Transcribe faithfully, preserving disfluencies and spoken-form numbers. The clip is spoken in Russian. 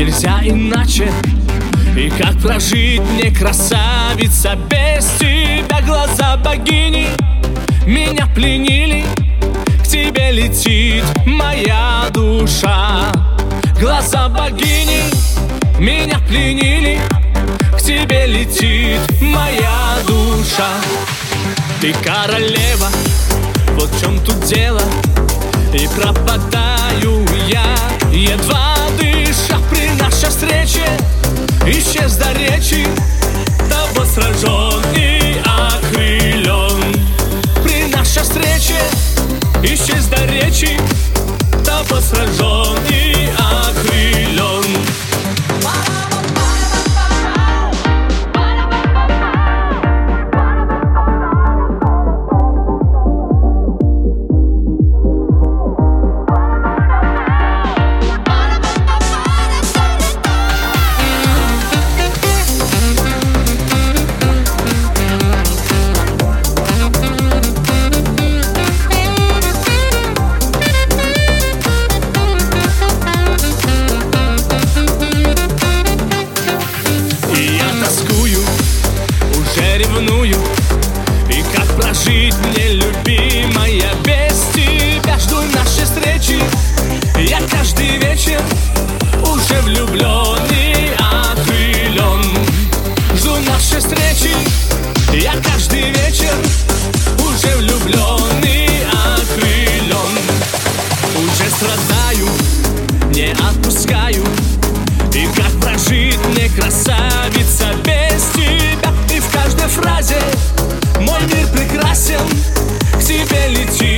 нельзя иначе. И как прожить мне, красавица, без тебя? Глаза богини меня пленили, к тебе летит моя душа. Глаза богини меня пленили, к тебе летит моя душа. Ты королева, вот в чем тут дело. И пропадаю я, едва дыша, при нашей встрече. Исчез до речи, тобой сражен и окрылен. При нашей встрече исчез до речи, тобой сражен и окрылен. Ревную, и как прожить мне, любимая, без тебя? Жду нашей встречи, я каждый вечер уже влюблен и окрылен. Жду нашей встречи, я каждый вечер уже влюблен и окрылен. Уже страдаю, не отпускаю, и как прожить мне, красавица, без тебя? И в каждой фразе мой мир прекрасен, к тебе летит